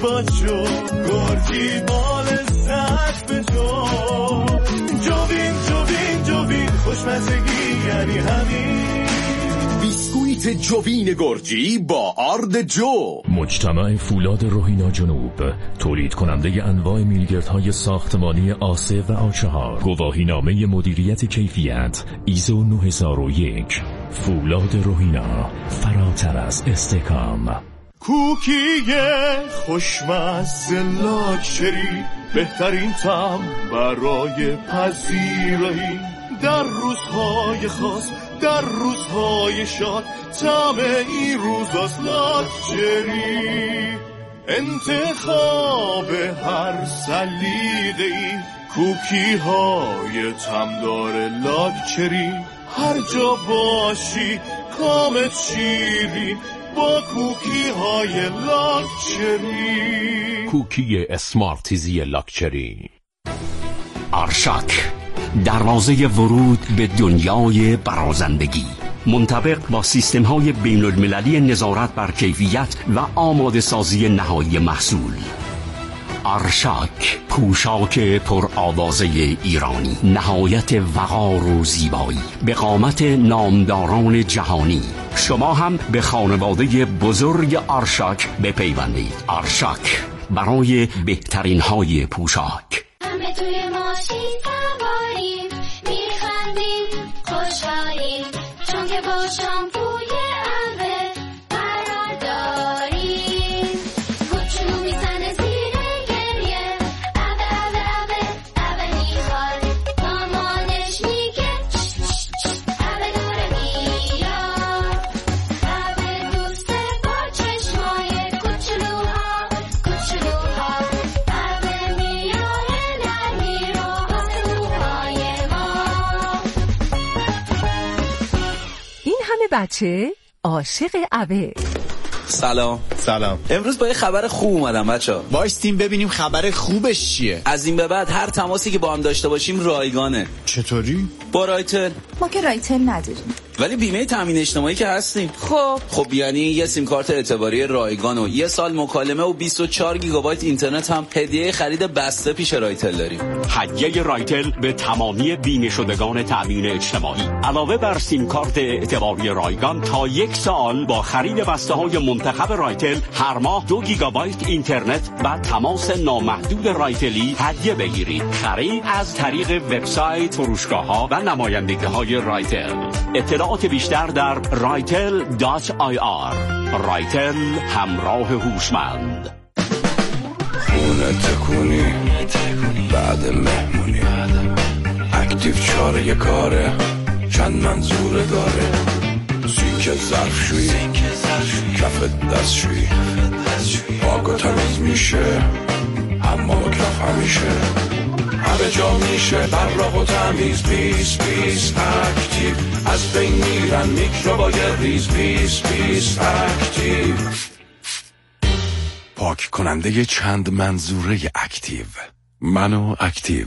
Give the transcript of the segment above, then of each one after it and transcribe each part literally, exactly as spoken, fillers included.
با جو گرجی بال زد به جو جوین جوین جوین خوشمزگی یعنی همین بیسکویت جوین گرجی با آرد جو. مجتمع فولاد روهینا جنوب تولید کننده انواع میلگردهای ساختمانی آسه و آچهار. گواهی نامه مدیریت کیفیت ایزو نه هزار و یک. فولاد روهینا، فراتر از استحکام. کوکی خوشمزه لاکچری بهترین طعم برای پذیرایی در روزهای خاص، در روزهای شاد، طعم این روزاست لاکچری. انتخاب هر سلیقه‌ای کوکی های طعمدار لاکچری. هر جا باشی کامت شیرین با کوکی های لاکچری. کوکی اسمارتیزی لاکچری. آرشاک، دروازه ورود به دنیای برازندگی، منطبق با سیستم های بین المللی نظارت بر کیفیت و آماده سازی نهایی محصول. آرشاک، پوشاک پر آوازه ایرانی، نهایت وقار و زیبایی به قامت نامداران جهانی. شما هم به خانواده بزرگ آرشاک بپیوندید. آرشاک، برای بهترین های پوشاک. همه توی ماشین سواریم، میخندیم، خوشحالیم، چون که با شامپوی اوه قرار داریم. کوچولو میزنه زیر گریه، اوه اوه اوه اوه میخواد، مامانش میگه اوه دوره میاد. اوه دوسته با چشمای کوچولوها کوچولوها، اوه میاره نرمی رو واسه روهای ما. این همه بچه عاشق اوه. سلام. سلام. امروز با یه خبر خوب اومدم بچه‌ها. وایستیم ببینیم خبر خوبش چیه. از این به بعد هر تماسی که با هم داشته باشیم رایگانه. چطوری؟ با رایتل. ما که رایتل نداریم. ولی بیمه تامین اجتماعی که هستیم. خب خب یعنی یه سیم کارت اعتباری رایگان و یه سال مکالمه و بیست و چهار گیگابایت اینترنت هم هدیه خرید بسته پیش رایتل داریم. هدیه رایتل به تمامی بیمه شدگان تامین اجتماعی. علاوه بر سیم کارت اعتباری رایگان، تا یک سال با خرید بسته های منتخب رایتل هر ماه دو گیگابایت اینترنت و تماس نامحدود رایتلی هدیه بگیرید. خرید از طریق وبسایت، فروشگاه‌ها و نمایندگی‌های رایتل. اطلاعات بیشتر در رایتل دات آی آر. رایتل، همراه هوشمند. خونه تکونی بعد مهمونی، اکتیو چاره کاره، چند منظوره داره، سینک ظرفشویی، کف دستشویی، پاک و تمیز میشه، حمام و کف همیشه، همه جا میشه براق و تمیز. پیس پیس اکتیو، از بین میرن میکروبای ریز. پیس پیس اکتیو، پاک کننده چند منظوره اکتیو. منو اکتیو.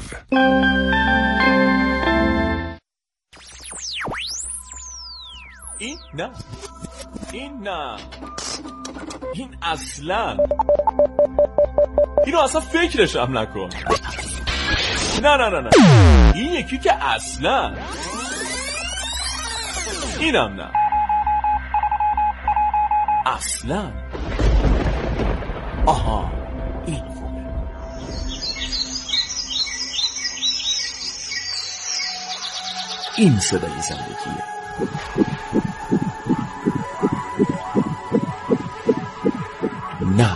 این نه، این نه، این اصلا، اینو اصلا فکرش هم نکن. نه نه نه نه، این یکی که اصلا، اینم نه، اصلا. آها، این خوبه. این صدای زندگیه. نه،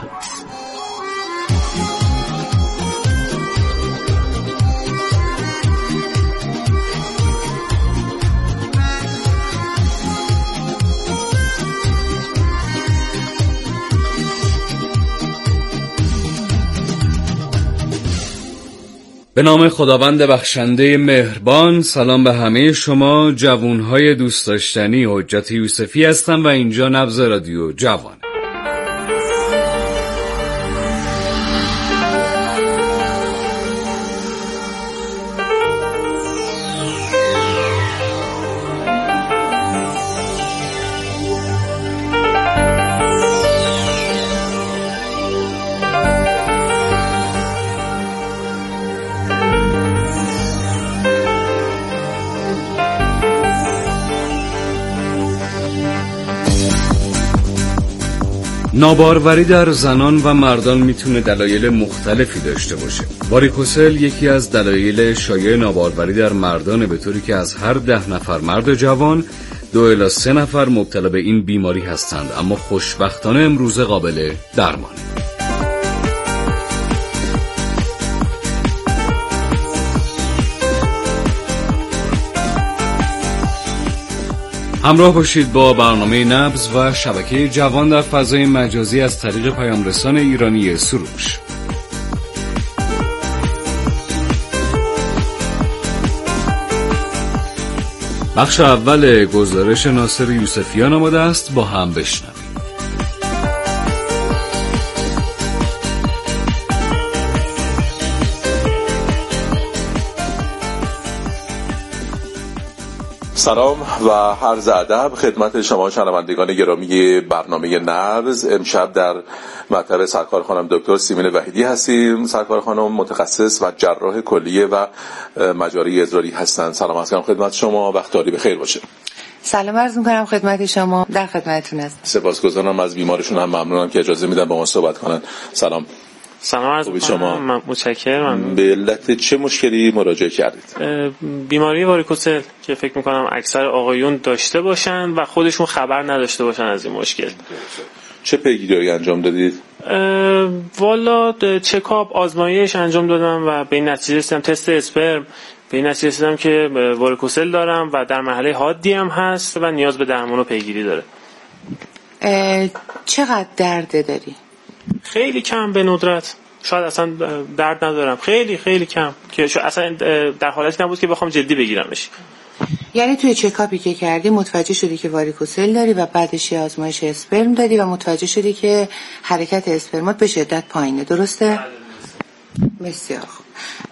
به نام خداوند بخشنده مهربان. سلام به همه شما جوانهای دوست داشتنی. حجت یوسفی هستم و اینجا نبض رادیو جوان. ناباروری در زنان و مردان میتونه دلایل مختلفی داشته باشه. واریکوسل یکی از دلایل شایع ناباروری در مردانه، به طوری که از هر ده نفر مرد جوان دو الی سه نفر مبتلا به این بیماری هستند، اما خوشبختانه امروزه قابل درمانه. همراه باشید با برنامه نبض و شبکه جوان در فضای مجازی از طریق پیامرسان ایرانی سروش. بخش اول گزارش ناصر یوسفیان آماده است، با هم بشنویم. سلام و عرض ادب خدمت شما شنوندگان گرامی برنامه نبض. امشب در مطب سرکار خانم دکتر سیمین وحیدی هستیم. سرکار خانم متخصص و جراح کلیه و مجاری ادراری هستند. سلام عرض می‌کنم خدمت شما، وقتاری بخیر باشه. سلام عرض می‌کنم خدمت شما، در خدمتتون هستم. سپاسگزارم از بیمارشون، هم ممنونم که اجازه میدن با ما صحبت کنن. سلام. سلام عرض می‌کنم، من متشکرم. به علت چه مشکلی مراجعه کردید؟ بیماری واریکوسل که فکر می‌کنم اکثر آقایون داشته باشن و خودشون خبر نداشته باشن از این مشکل. چه پیگیری انجام دادید؟ والا چکاپ، آزمایش انجام دادم و به این نتیجه رسیدم، تست اسپرم، به این نتیجه رسیدم که واریکوسل دارم و در مرحله حادی هم هست و نیاز به درمان و پیگیری داره. چقدر درد داری؟ خیلی کم، به ندرت، شاید اصلا درد ندارم، خیلی خیلی کم که اصلا در حالتی نبود که بخوام جدی بگیرمش. یعنی توی چکاپی که کردی متوجه شدی که واریکوسل داری و بعدش یه آزمایش اسپرم دادی و متوجه شدی که حرکت اسپرمات به شدت پایینه، درسته؟ بسیار خوب.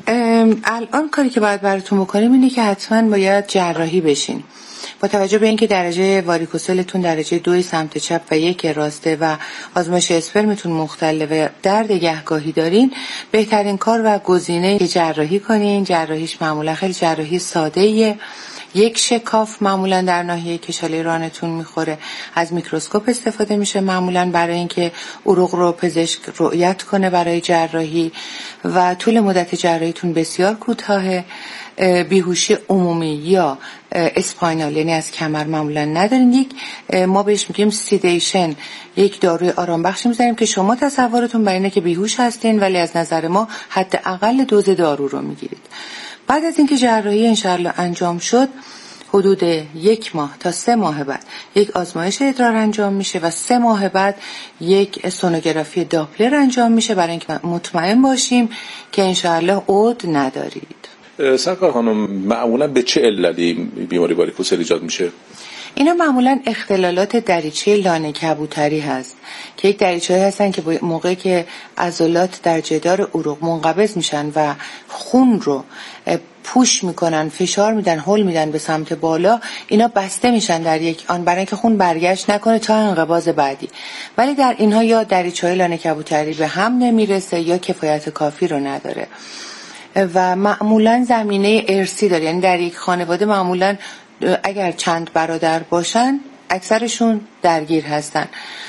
الان کاری که باید براتون بکنیم اینه که حتما باید جراحی بشین. با توجه به اینکه درجه واریکوسلتون درجه دوی سمت چپ و یک راسته و آزمایش اسپرمتون مختلف و درد گهگاهی دارین، بهترین کار و گزینه که جراحی کنین. جراحیش معمولا خیلی جراحی ساده‌ایه. یک شکاف معمولا در ناحیه کشاله رانتون میخوره، از میکروسکوپ استفاده میشه معمولا برای اینکه عروق رو پزشک رؤیت کنه برای جراحی و طول مدت جراحیتون بسیار کوتاهه. بیهوشی عمومی یا اسپاینال یعنی از کمر معمولا ندارین. یک ما بهش میگیم سیدیشن، یک داروی آرام بخشی میذاریم که شما تصورتون بر اینه که بیهوش هستین ولی از نظر ما حداقل دوز دارو رو میگیرید. بعد از اینکه جراحی انشالله انجام شد، حدود یک ماه تا سه ماه بعد یک آزمایش ادرار انجام میشه و سه ماه بعد یک سونوگرافی داپلر انجام میشه برای اینکه مطمئن باشیم که انشالله عود ندارید. سرکار خانم، معمولا به چه علتی بیماری واریکوسل ایجاد میشه؟ اینا معمولا اختلالات دریچه لانه کبوتری هست که یک دریچه‌ای هستن که موقعی که عضلات در جدار عروق منقبض میشن و خون رو پوش میکنن، فشار میدن، هول میدن به سمت بالا، اینا بسته میشن در یک آن برای اینکه خون برگشت نکنه تا انقباض بعدی. ولی در اینها یا دریچه‌های لانه کبوتری به هم نمیرسه یا کفایت کافی رو نداره و معمولا زمینه ارثی داره. یعنی در یک خانواده معمولا اگر چند برادر باشن اکثرشون درگیر هستن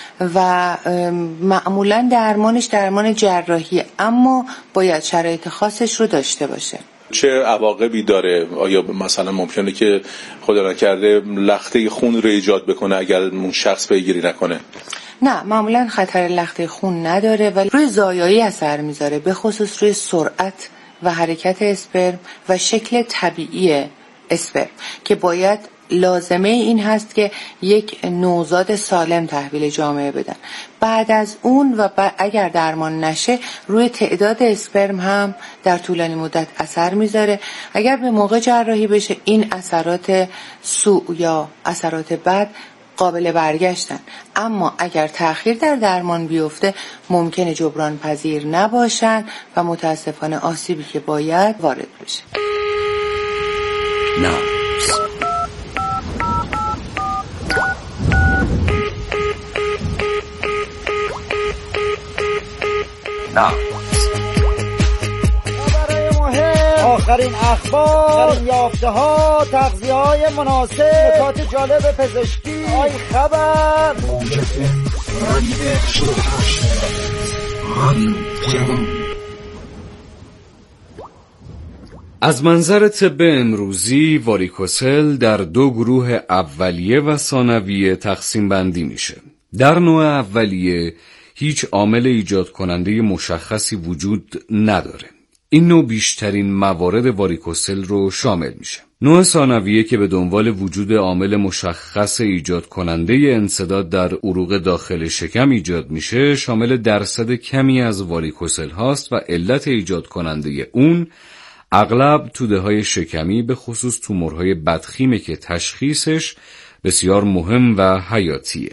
و معمولا درمانش درمان جراحی، اما باید شرایط خاصش رو داشته باشه. چه عواقبی داره؟ آیا مثلا ممکنه که خدا نکرده لخته خون رو ایجاد بکنه اگر اون شخص پیگیری نکنه؟ نه، معمولا خطر لخته خون نداره ولی روی زایایی اثر میذاره، به خصوص روی سرعت و حرکت اسپرم و شکل طبیعی اسپرم که باید لازمه این هست که یک نوزاد سالم تحویل جامعه بدن. بعد از اون و اگر درمان نشه روی تعداد اسپرم هم در طولانی مدت اثر میذاره. اگر به موقع جراحی بشه این اثرات سوء یا اثرات بد قابل برگشتن، اما اگر تأخیر در درمان بیفته ممکنه جبران پذیر نباشن و متاسفانه آسیبی که باید وارد بشه. نه نه آخرین اخبار، آخرین یافته ها، تغذیه های مناسب، نکات جالب پزشکی، آی خبر از منظر طب امروزی واریکوسل در دو گروه اولیه و ثانویه تقسیم بندی میشه. در نوع اولیه هیچ عامل ایجاد کننده مشخصی وجود نداره. این نوع بیشترین موارد واریکوسل رو شامل میشه. نوع ثانویه که به دنبال وجود عامل مشخص ایجاد کننده انسداد در عروق داخل شکم ایجاد میشه، شامل درصد کمی از واریکوسل هاست و علت ایجاد کننده اون اغلب توده های شکمی به خصوص تومورهای بدخیمه که تشخیصش بسیار مهم و حیاتیه.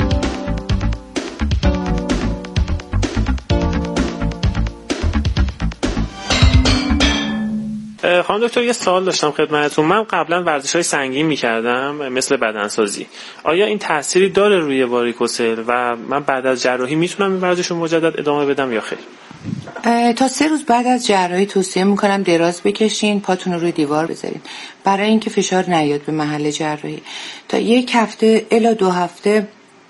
خانم دکتر یه سوال داشتم خدمتتون. من قبلا ورزش‌های سنگین می‌کردم مثل بدنسازی. آیا این تأثیری داره روی واریکوسل و من بعد از جراحی میتونم این ورزش رو مجدد ادامه بدم یا خیر؟ تا سه روز بعد از جراحی توصیه میکنم دراز بکشین، پاتون رو روی دیوار بذارین برای اینکه فشار نیاد به محل جراحی. تا یک هفته الی دو هفته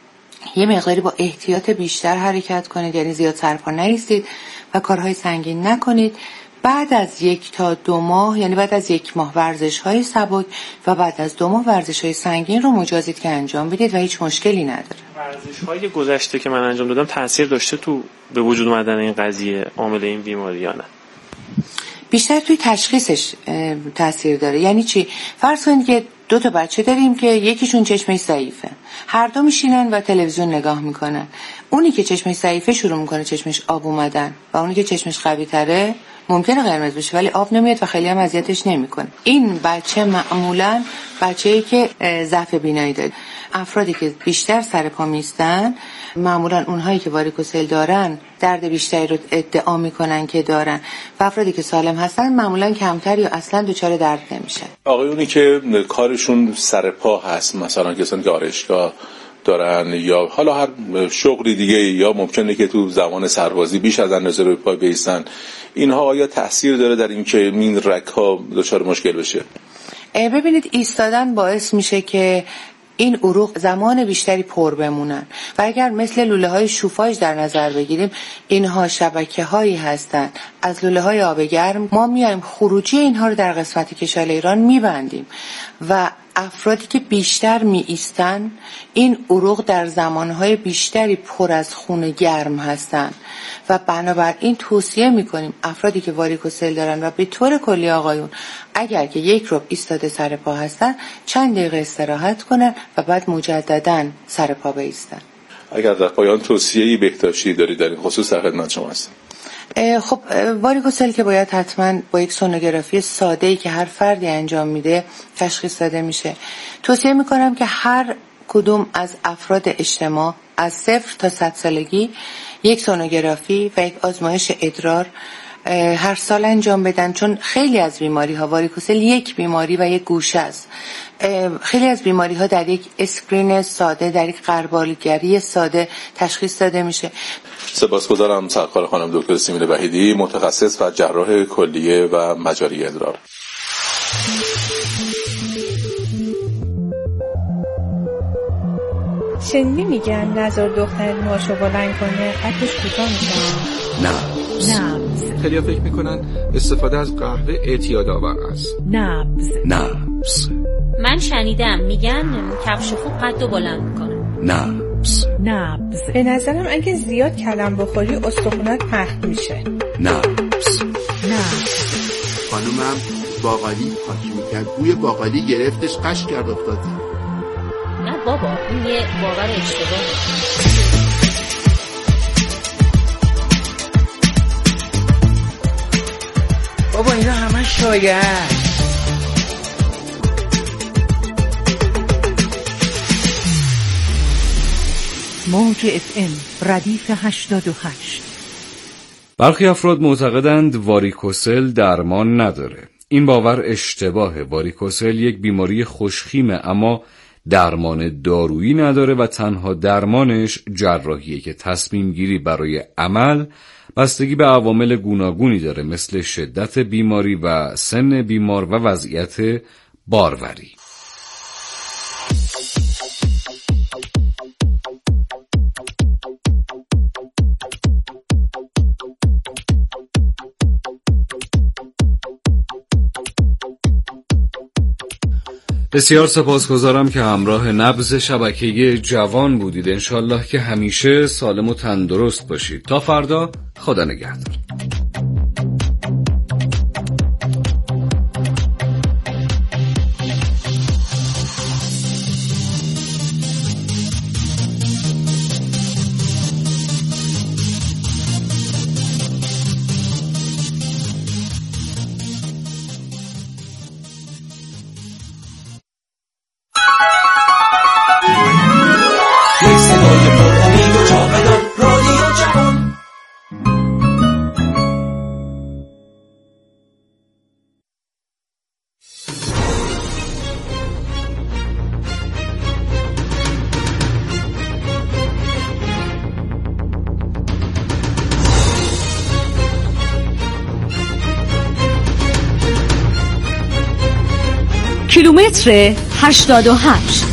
یه مقداری با احتیاط بیشتر حرکت کنید، یعنی زیاد سرپا نایستید و کارهای سنگین نکنید. بعد از یک تا دو ماه، یعنی بعد از یک ماه ورزش های سبک و بعد از دو ماه ورزش های سنگین رو مجازید که انجام بدید و هیچ مشکلی نداره. ورزش های گذشته که من انجام دادم تاثیر داشته تو به وجود اومدن این قضیه عامل این بیماری یا نه؟ بیشتر توی تشخیصش تاثیر داره. یعنی چی؟ فرض کنید که دو تا بچه داریم که یکیشون چشمش ضعیفه، هر دو میشینن و تلویزیون نگاه میکنن. اونی که چشمش ضعیفه شروع میکنه چشمش آب اومدن و اونی که چشمش قوی تره ممکنه قرمز بشه ولی آب نمیاد و خیلی هم اذیتش نمیکنه. این بچه معمولا بچه‌ای که ضعف بینایی داره. افرادی که بیشتر سر پا میستن معمولا اونهایی که واریکوسل دارن درد بیشتری رو ادعا میکنن که دارن و افرادی که سالم هستن معمولا کمتر یا اصلا دچار درد نمیشن. آقایونی که کارشون سر پا هست، مثلا کسانی که آرایشگاه دارن یا حالا هر شغلی دیگه، یا ممکنه که تو زمان سربازی بیش از اندازه روی پای بیستن، اینها آیا تاثیر داره در این که این رگ‌ها دچار مشکل بشه؟ ببینید ایستادن باعث میشه که این عروق زمان بیشتری پر بمونن و اگر مثل لوله های شوفاژ در نظر بگیریم اینها شبکه هایی هستن از لوله های آب گرم. ما میایم خروجی اینها رو در قسمت کشال ایران میبندیم و افرادی که بیشتر می ایستن این عروق در زمانهای بیشتری پر از خون گرم هستند و بنابراین توصیه می کنیم افرادی که واریکوسل دارن و به طور کلی آقایون اگر که یک ربع ایستاده سر پا هستن چند دقیقه استراحت کنن و بعد مجددا سر پا بایستن. اگر در پایان توصیه‌ای بهداشتی دارید در این خصوص در خدمت شما هستم. خب واریکوسل که باید حتما با یک سونوگرافی ساده‌ای که هر فردی انجام میده تشخیص داده میشه. توصیه میکنم که هر کدوم از افراد اجتماع از صفر تا صد سالگی یک سونوگرافی و یک آزمایش ادرار هر سال انجام بدن، چون خیلی از بیماری ها واریکوسل یک بیماری و یک گوشه است. خیلی از بیماری ها در یک اسکرین ساده، در یک غربالگری ساده تشخیص داده میشه. سپاسگزارم سرکار خانم دکتر سیمین وحیدی، متخصص و جراح کلیه و مجاری ادرار. شنیدی میگن نظر دختر موهاشو بلند کنه قدش کوتاه میشه؟ نه نبض. خیلی فکر میکنن استفاده از قهوه اعتیاد آور است. نبض. نبض. من شنیدم میگن کفش خوب قدو بلند میکنه. نبض. نبض. به نظرم اگه زیاد کلم بخوری استخونات پخت میشه. نبض. نبض. خانومم باقالی پاکی میکرد، بوی باقالی گرفتش، قش کرد افتاد. نه بابا این یه باور اشتباهه. بابا اینا همه شایعه. موج اف ام ردیف هشتاد و هشت. برخی افراد معتقدند واریکوسل درمان نداره. این باور اشتباهه. واریکوسل یک بیماری خوشخیمه اما درمان دارویی نداره و تنها درمانش جراحیه که تصمیم گیری برای عمل بستگی به عوامل گوناگونی داره مثل شدت بیماری و سن بیمار و وضعیت باروری. بسیار سپاسگزارم که همراه نبض شبکه جوان بودید. انشالله که همیشه سالم و تندرست باشید. تا فردا، خدا نگهدار. کیلومتر هشتاد و هشت.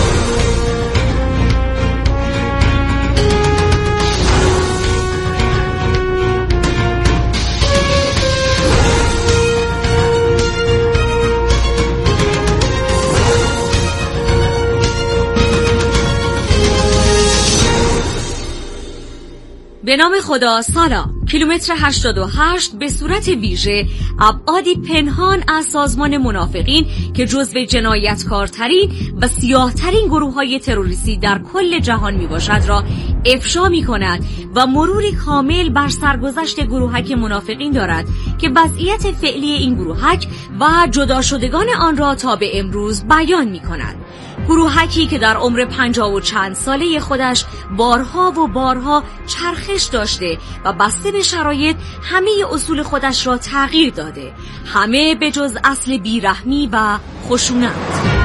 به نام خدا. سلام. کیلومتر هشتاد و هشت به صورت ویژه ابعادی پنهان از سازمان منافقین که جزو جنایتکارترین و سیاهترین گروه‌های تروریستی در کل جهان میباشد را افشا می‌کند و مروری کامل بر سرگذشت گروهک منافقین دارد که وضعیت فعلی این گروهک و جدا شدگان آن را تا به امروز بیان می‌کند. گروهکی که در عمر پنجاه و چند ساله خودش بارها و بارها چرخش داشته و بسته به شرایط همه اصول خودش را تغییر داده، همه به جز اصل بیرحمی و خشونت.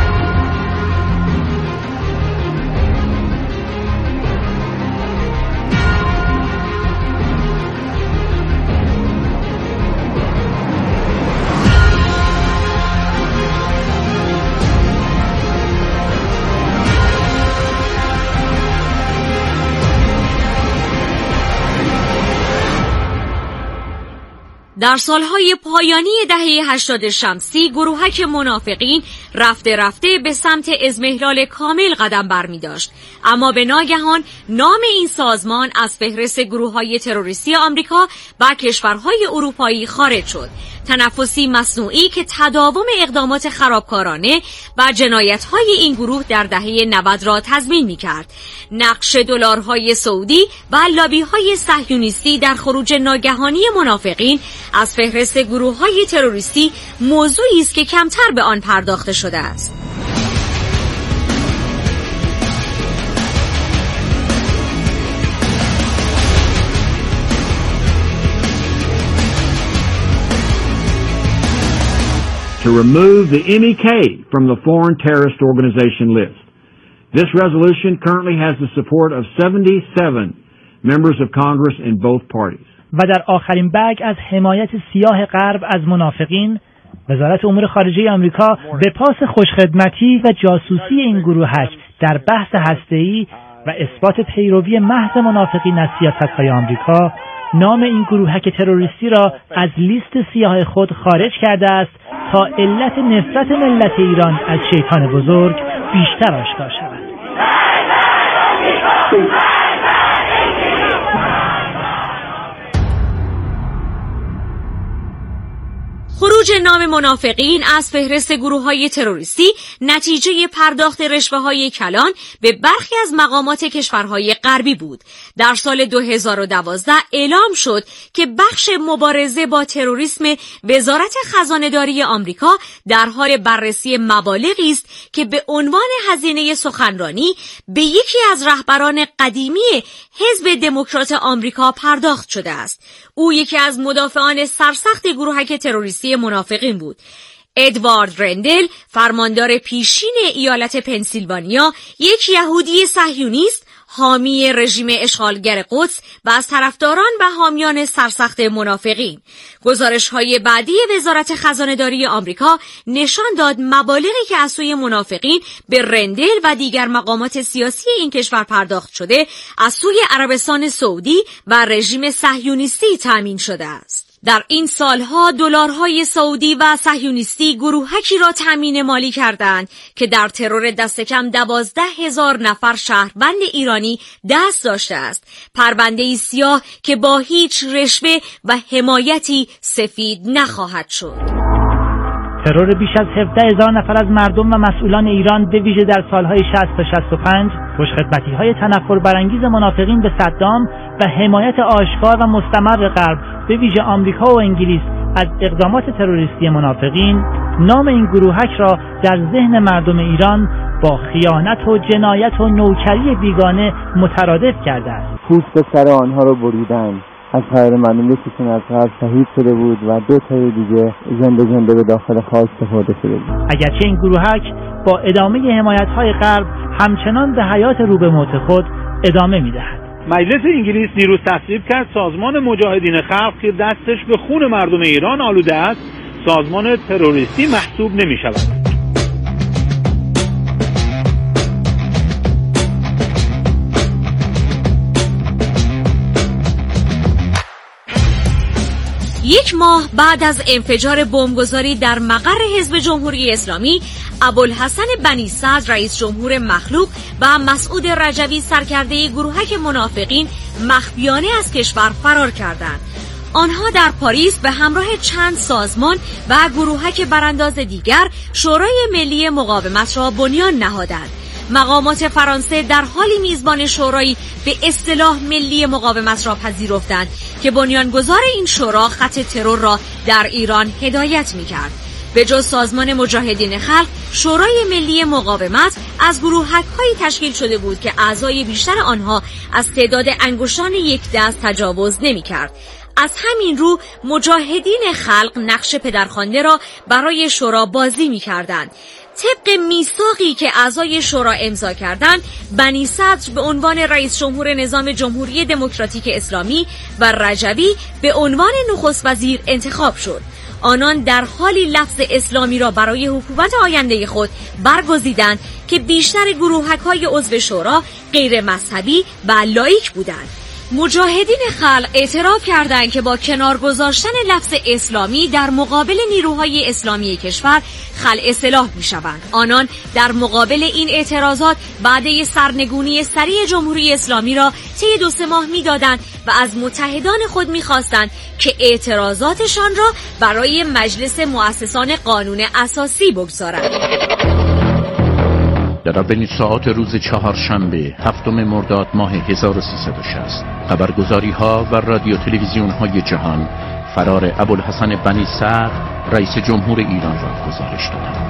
در سالهای پایانی دهه هشتاد شمسی گروهک منافقین رفته رفته به سمت اضمحلال کامل قدم برمی داشت، اما به ناگهان نام این سازمان از فهرست گروه‌های تروریستی آمریکا و کشورهای اروپایی خارج شد. تنفسی مصنوعی که تداوم اقدامات خرابکارانه و جنایت‌های این گروه در دهه نود را تضمین می‌کرد. نقش دلارهای سعودی و لابی‌های صهیونیستی در خروج ناگهانی منافقین از فهرست گروه‌های تروریستی موضوعی است که کمتر به آن پرداخته شده است. to remove the M E K from the Foreign Terrorist Organization list. This resolution currently has the support of seventy-seven members of Congress in both parties. و در آخرین برگ از حمایت سیاه غرب از منافقین، وزارت امور خارجه آمریکا به پاس خوشخدمتی و جاسوسی این گروهک در بحث هسته‌ای و اثبات پیروی محض منافقین از سیاست‌های آمریکا، نام این گروهک تروریستی را از لیست سیاه خود خارج کرده است تا علت نفرت ملت ایران از شیطان بزرگ بیشتر آشکار شود. خروج نام منافقین از فهرست گروه‌های تروریستی نتیجه پرداخت رشوه‌های کلان به برخی از مقامات کشورهای غربی بود. در سال دو هزار و دوازده اعلام شد که بخش مبارزه با تروریسم وزارت خزانه‌داری آمریکا در حال بررسی مبالغی است که به عنوان هزینه سخنرانی به یکی از رهبران قدیمی حزب دموکرات آمریکا پرداخت شده است. او یکی از مدافعان سرسخت گروهک تروریستی منافقین بود. ادوارد رندل، فرماندار پیشین ایالت پنسیلوانیا، یک یهودی صهیونیست، حامی رژیم اشغالگر قدس و از طرفداران و حامیان سرسخت منافقین. گزارش‌های بعدی وزارت خزانه‌داری آمریکا نشان داد مبالغی که از سوی منافقین به رندل و دیگر مقامات سیاسی این کشور پرداخت شده، از سوی عربستان سعودی و رژیم صهیونیستی تامین شده است. در این سالها دلارهای سعودی و صهیونیستی گروهکی را تامین مالی کردند که در ترور دست کم دوازده هزار نفر شهروند ایرانی دست داشته است. پرونده‌ای سیاه که با هیچ رشوه و حمایتی سفید نخواهد شد. ترور بیش از هفده هزار نفر از مردم و مسئولان ایران به ویژه در سالهای شصت تا شصت و پنج، خوشخدمتی‌های تنفر برانگیز منافقین به صدام و حمایت آشکار و مستمر غرب به ویژه آمریکا و انگلیس از اقدامات تروریستی منافقین، نام این گروهک را در ذهن مردم ایران با خیانت و جنایت و نوکری بیگانه مترادف کرده است. پوست سر آنها را بریدند. از خیر مردم یکیشون از غرب شهید شده بود و دو تای دیگه زنده زنده به داخل خاک سپرده شده بود. اگرچه این گروهک با ادامه حمایت‌های غرب همچنان به حیات رو به موت خود ادامه می‌دهد. مجلس انگلیس دیروز تصویب کرد سازمان مجاهدین خلق که دستش به خون مردم ایران آلوده است، سازمان تروریستی محسوب نمی‌شود. یک ماه بعد از انفجار بمبگذاری در مقر حزب جمهوری اسلامی، ابوالحسن بنی صدر رئیس جمهور مخلوق و مسعود رجوی سرکرده گروهک منافقین مخفیانه از کشور فرار کردند. آنها در پاریس به همراه چند سازمان و گروهک برانداز دیگر شورای ملی مقاومت را بنیان نهادند. مقامات فرانسه در حالی میزبان شورایی به اصطلاح ملی مقاومت را پذیرفتند که بنیانگذار این شورا خط ترور را در ایران هدایت می‌کرد. به جز سازمان مجاهدین خلق، شورای ملی مقاومت از گروهک‌هایی تشکیل شده بود که اعضای بیشتر آنها از تعداد انگشتان یک دست تجاوز نمی‌کرد. از همین رو مجاهدین خلق نقش پدرخوانده را برای شورا بازی می‌کردند. طبق میثاقی که اعضای شورا امضا کردند، بنی صدر به عنوان رئیس جمهور نظام جمهوری دموکراتیک اسلامی و رجوی به عنوان نخست وزیر انتخاب شد. آنان در حالی لفظ اسلامی را برای حکومت آینده خود برگزیدند که بیشتر گروهک‌های عضو شورا غیر مذهبی و لاییک بودند. مجاهدین خلق اعتراف کردند که با کنار گذاشتن لفظ اسلامی در مقابل نیروهای اسلامی کشور خلع سلاح می‌شوند. آنان در مقابل این اعتراضات وعده سرنگونی سریع جمهوری اسلامی را طی دو سه ماه می‌دادند و از متحدان خود می‌خواستند که اعتراضاتشان را برای مجلس مؤسسان قانون اساسی بگذارند. در اولین ساعات روز چهارشنبه هفتم مرداد ماه هزار و سیصد و شصت خبرگزاری ها و رادیو تلویزیون های جهان فرار ابوالحسن بنی صدر رئیس جمهور ایران را گزارش دادند.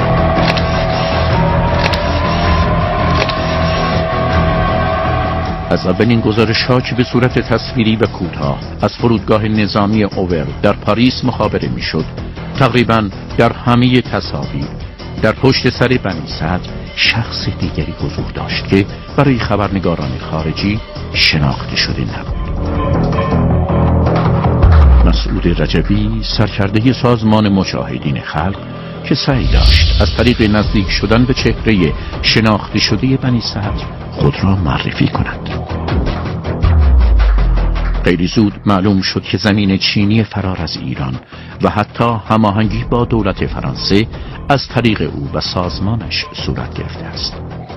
از اولین گزارش ها که به صورت تصویری و کوتاه از فرودگاه نظامی اوور در پاریس مخابره میشد، تقریبا در همه تصاویر در پشت سر بنی صدر شخص دیگری حضور داشت که برای خبرنگاران خارجی شناخته شده نبود. مسعود رجوی سرکرده سازمان مجاهدین خلق که سعی داشت از طریق نزدیک شدن به چهره شناخته شده بنی صدر خود را معرفی کند. خیلی زود معلوم شد که زمین چینی فرار از ایران و حتی هماهنگی با دولت فرانسه از طریق او و سازمانش صورت گرفته است.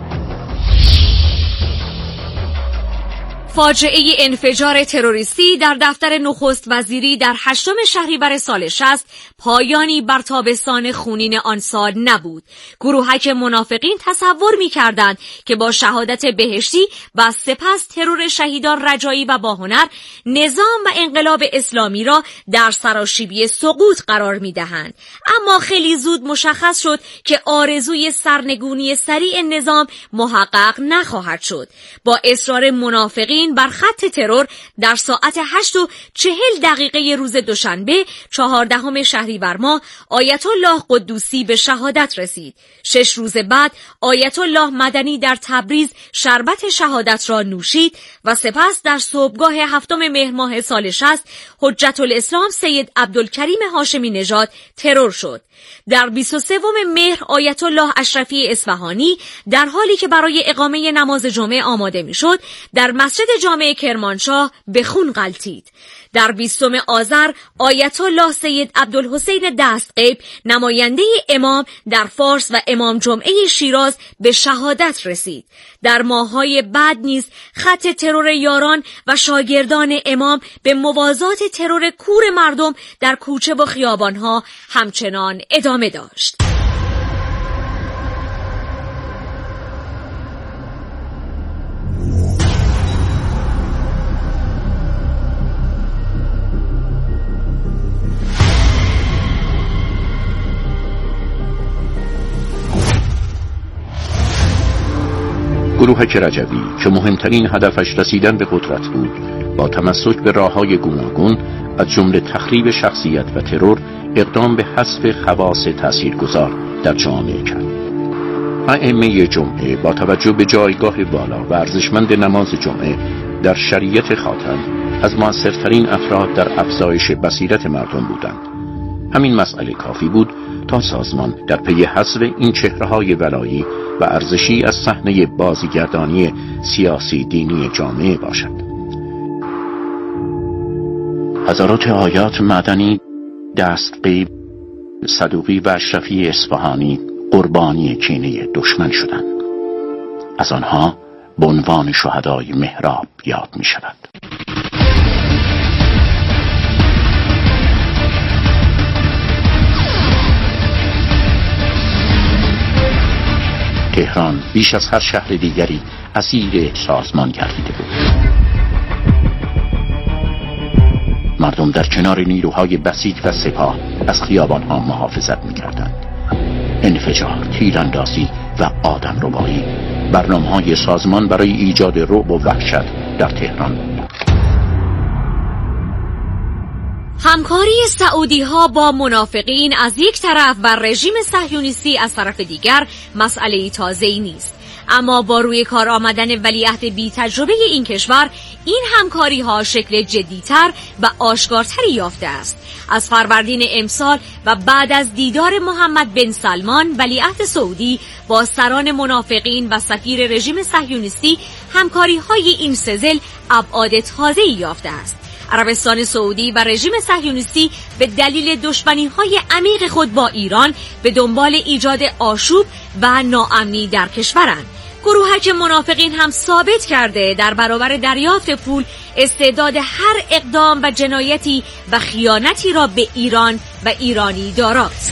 فاجعه انفجار تروریستی در دفتر نخست وزیری در هشتم شهریور سال شصت پایانی بر تابستان خونین آن سال نبود. گروهک منافقین تصور می‌کردند که با شهادت بهشتی و سپس ترور شهیدان رجایی و باهنر نظام و انقلاب اسلامی را در سراشیبی سقوط قرار می‌دهند. اما خیلی زود مشخص شد که آرزوی سرنگونی سریع نظام محقق نخواهد شد. با اصرار منافقین بر خط ترور در ساعت هشت و چهل دقیقه روز دوشنبه چهاردهم شهریور ماه آیت الله قدوسی به شهادت رسید. شش روز بعد آیت الله مدنی در تبریز شربت شهادت را نوشید و سپس در صبحگاه هفتم مهر ماه سال شصت حجت الاسلام سید عبدالکریم هاشمی نژاد ترور شد. در بیست و سوم مهر آیت الله اشرفی اصفهانی در حالی که برای اقامه نماز جمعه آماده میشد در مسجد جامع کرمانشاه به خون غلتید. در بیستم آذر آیت الله سید عبدالحسین دستقیب نماینده امام در فارس و امام جمعه شیراز به شهادت رسید. در ماه‌های بعد نیز خط ترور یاران و شاگردان امام به موازات ترور کور مردم در کوچه و خیابانها همچنان ادامه داشت. گروهک رجوی که مهمترین هدفش رسیدن به قدرت بود، با تمسک به راه‌های گوناگون از جمله تخریب شخصیت و ترور اقدام به حذف خواص تاثیرگذار در جامعه کرد. ائمه جمعه با توجه به جایگاه بالا و ارزشمند نماز جمعه در شریعت خاتم از موثرترین افراد در افزایش بصیرت مردم بودند. همین مسئله کافی بود تا سازمان در پی حذف این چهره‌های ولایی و ارزشی از صحنه بازیگردانی سیاسی دینی جامعه باشد. حضرات آیات مدنی، دستقیب، صدوقی و اشرفی اصفهانی قربانی کینه دشمن شدند. از آنها به عنوان شهدای محراب یاد می شود. تهران بیش از هر شهر دیگری اسیر سازمان گردیده بود. مردم در کنار نیروهای بسیج و سپاه از خیابانها محافظت می‌کردند. انفجار، تیراندازی و آدمربایی برنامه‌های سازمان برای ایجاد رعب و وحشت در تهران بود. همکاری سعودی ها با منافقین از یک طرف و رژیم صهیونیستی از طرف دیگر مسئله تازه‌ای نیست، اما با روی کار آمدن ولیعهد بی تجربه این کشور این همکاری ها شکل جدی‌تر و آشکارتری یافته است. از فروردین امسال و بعد از دیدار محمد بن سلمان ولیعهد سعودی با سران منافقین و سفیر رژیم صهیونیستی همکاری های این سلسله ابعاد تازه‌ای یافته است. عربستان سعودی و رژیم صهیونیستی به دلیل دشمنی‌های عمیق خود با ایران به دنبال ایجاد آشوب و ناامنی در کشورند. گروهک منافقین هم ثابت کرده در برابر دریافت پول استعداد هر اقدام و جنایتی و خیانتی را به ایران و ایرانی داراست.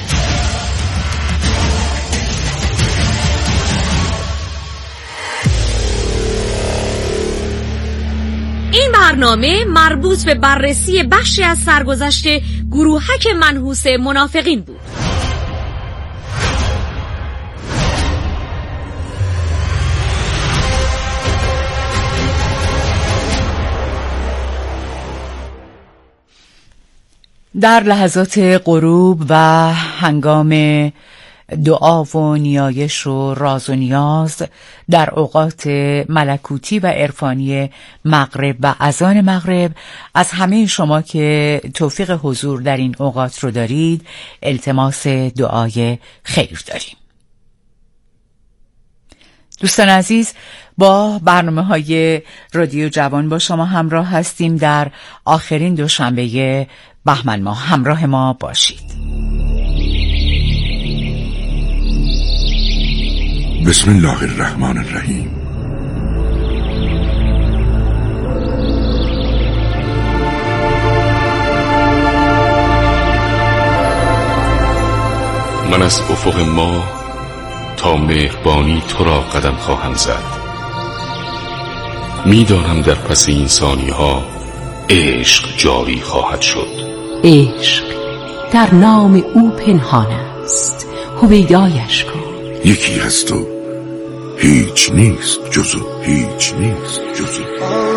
این برنامه مربوط به بررسی بخشی از سرگذشت گروهک منحوس منافقین بود. در لحظات غروب و هنگام دعا و نیایش و راز و نیاز در اوقات ملکوتی و عرفانی مغرب و اذان مغرب، از همه شما که توفیق حضور در این اوقات رو دارید التماس دعای خیر داریم. دوستان عزیز، با برنامه های رادیو جوان با شما همراه هستیم. در آخرین دوشنبه بهمن ماه همراه ما باشید. بسم الله الرحمن الرحیم. من از افق ما تا مهربانی تو را قدم خواهم زد. میدانم در پس این ثانی ها عشق جاری خواهد شد. عشق در نام او پنهان است، هویدایش کن. یکی هست و هیچ نیست جزو هیچ نیست جزو